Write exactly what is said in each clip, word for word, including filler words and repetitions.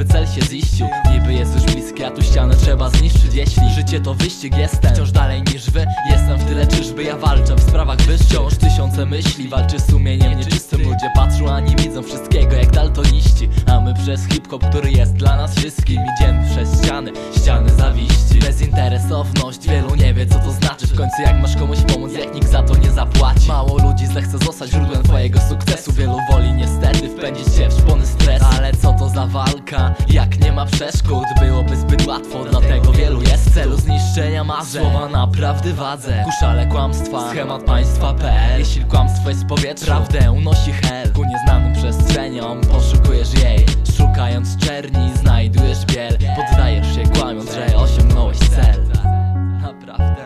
by cel się ziścił. Niby jest już bliski, a tu ścianę trzeba zniszczyć. Jeśli życie to wyścig, jestem wciąż dalej niż wy. Jestem w tyle, czyżby ja walczę w sprawach wyższych. Wciąż tysiące myśli, walczy z sumieniem nieczystym. Ludzie patrzą, a nie widzą wszystkiego jak daltoniści. A my przez hip-hop, który jest dla nas wszystkim, idziemy przez ściany, ściany zawiści. Bezinteresowność, wielu nie wie co to znaczy. W końcu jak masz komuś pomóc, jak nikt za to nie zapłaci. Mało ludzi zechce zostać źródłem twojego sukcesu. Wielu woli niestety wpędzić się w szpony stres. Ale co to za walka, jak nie ma przeszkód? Byłoby zbyt łatwo, dlatego wielu jest w celu zniszczenia marzeń. Słowa naprawdę wadze, kuszale kłamstwa, schemat państwa kropka pe el. Jeśli kłamstwo jest w powietrzu, prawdę unosi hel. Ku nieznanym przestrzeniom poszukujesz jej. Szukając czerni znajdujesz biel. Poddajesz się kłamiąc, że osiągnąłeś cel. Naprawdę.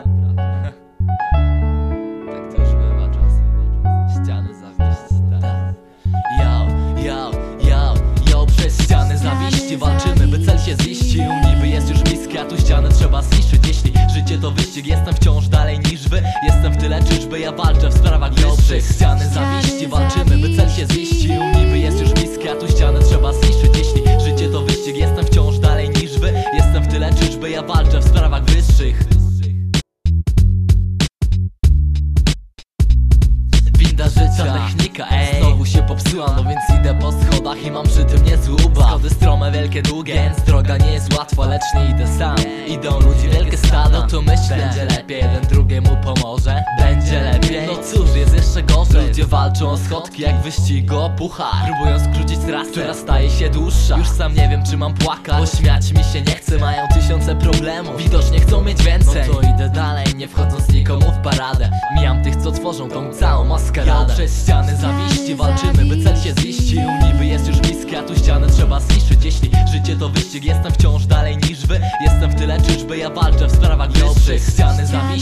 Tak to już bywa czasem. Ściany zawiści, tak. Yo, yo, yo, yo. Przez ściany zawiści walczymy, by cel się ziścił. Niby jest już bliski, a tu ścianę trzeba zniszczyć. Jeśli życie to wyścig, jestem wciąż dalej niż wy. Jestem w tyle, czyżby ja walczę w sprawach wyższych. Przez ściany zawiści walczymy, by cel się ziścił. Niby jest już bliski, a tu ścianę trzeba zniszczyć. Jeśli życie to wyścig, jestem wciąż dalej niż wy. Jestem w tyle, czyżby ja walczę w sprawach wyższych. Winda życia, technika, ej, znowu się popsuła, no więc idę po schodach i mam przy tym niezły ubaw. Schody strome, wielkie, długie, więc droga nie jest łatwa, lecz nie idę sam. Idą ludzi, wielkie stada, no to myślę, będzie lepiej, jeden drugiemu pomoże. Będzie lepiej, no cóż, jest jeszcze gorzej. Ludzie walczą o schodki jak wyścigu o puchar. Próbują skrócić trasę, która staje się dłuższa. Już sam nie wiem, czy mam płakać, bo śmiać mi się nie chce. Mają tysiące problemów, widocznie chcą mieć więcej. No to idę dalej, nie wchodząc nikomu w paradę. Mijam tych, co tworzą tą całą maskaradę. Ja przez ściany zawiści walczymy, by cel się ziścił. Niby jest już bliski, a tu ścianę trzeba zniszczyć. Jeśli życie to wyścig, jestem wciąż dalej niż wy. Jestem w tyle, czyżby ja walczę w sprawach wyższych. Ściany zawiści